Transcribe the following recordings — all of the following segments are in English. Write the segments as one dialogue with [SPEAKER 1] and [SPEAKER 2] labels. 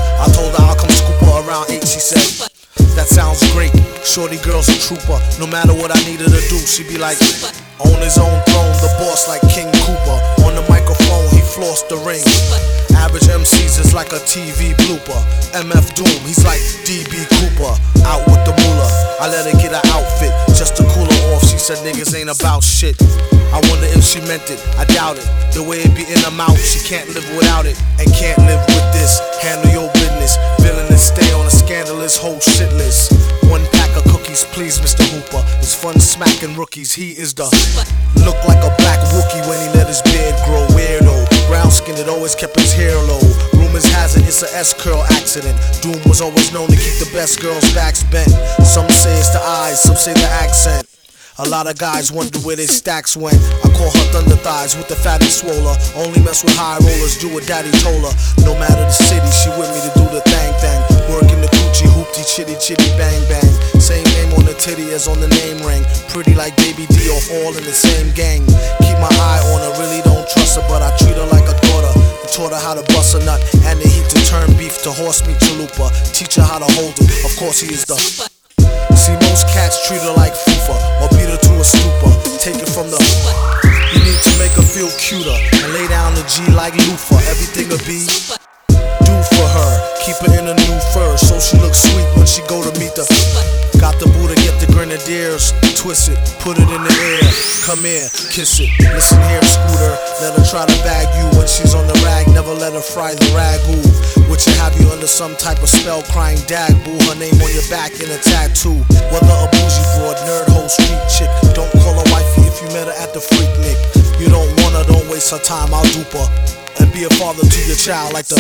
[SPEAKER 1] I told her I'll come scoop her around 8, she said, that sounds great. Shorty girl's a trooper. No matter what I needed to do, she be like, on his own throne, the boss like King Cooper. On the microphone, he flossed the ring. Average MCs is like a TV blooper. MF Doom, he's like DB Cooper. Out with the moolah, I let her get her outfit just to cool her off. She said niggas ain't about shit. I wonder if she meant it, I doubt it. The way it be in her mouth, she can't live without it. And can't live with this, handle your business. Villainous, stay on a scandalous whole shit list. One pack of cookies, please, Mr. Hooper. It's fun smacking rookies, he is the look like a black Wookie when he let his beard grow. Weirdo, brown skin, it always kept his hair low. Rumors has it, it's a S-curl accident. Doom was always known to keep the best girls' backs bent. Some say it's the eyes, some say the accent. A lot of guys wonder where their stacks went. I call her thunder thighs with the fatty swoller. Only mess with high rollers, do what daddy told her. No matter the city, she with me to do the thang. Working the coochie, hoopty, chitty, bang bang. Same name on the titty as on the name ring. Pretty like Baby D off all in the same gang. Keep my eye on her, really don't trust her, but I treat her like a daughter. Taught her how to bust a nut and the heat to turn beef to horse meat chalupa. Teach her how to hold it, of course he is the. See, most cats treat her like fufa or beat her to a stupor. Take it from the. You need to make her feel cuter and lay down the G like loofah. Everything'll be do for her. Keep her in a new fur so she looks sweet when she go to meet the. Got the boo to get the grenadiers. Twist it, put it in the air. Come here, kiss it. Listen here, Scooter. Let her try to bag you when she's on the rag. Never let her fry the ragu. Which will have you under some type of spell, crying dag boo. Her name on your back in a tattoo. Whether a bougie broad, nerd hole, street chick. Don't call her wifey if you met her at the Freak Nick. You don't want her, don't waste her time, I'll dupe her. And be a father to your child like the.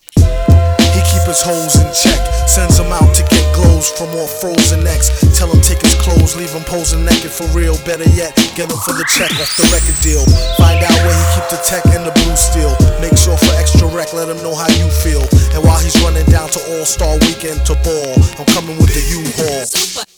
[SPEAKER 1] He keep his hoes in check, sends them out to get glows from all frozen necks. Tell him take his clothes, leave him posing naked for real. Better yet, get him for the check off the record deal. Find out where he keep the tech and the blue steel. Make sure for extra rec, let him know how you feel. And while he's running down to All-Star Weekend to ball, I'm coming with the U-Haul.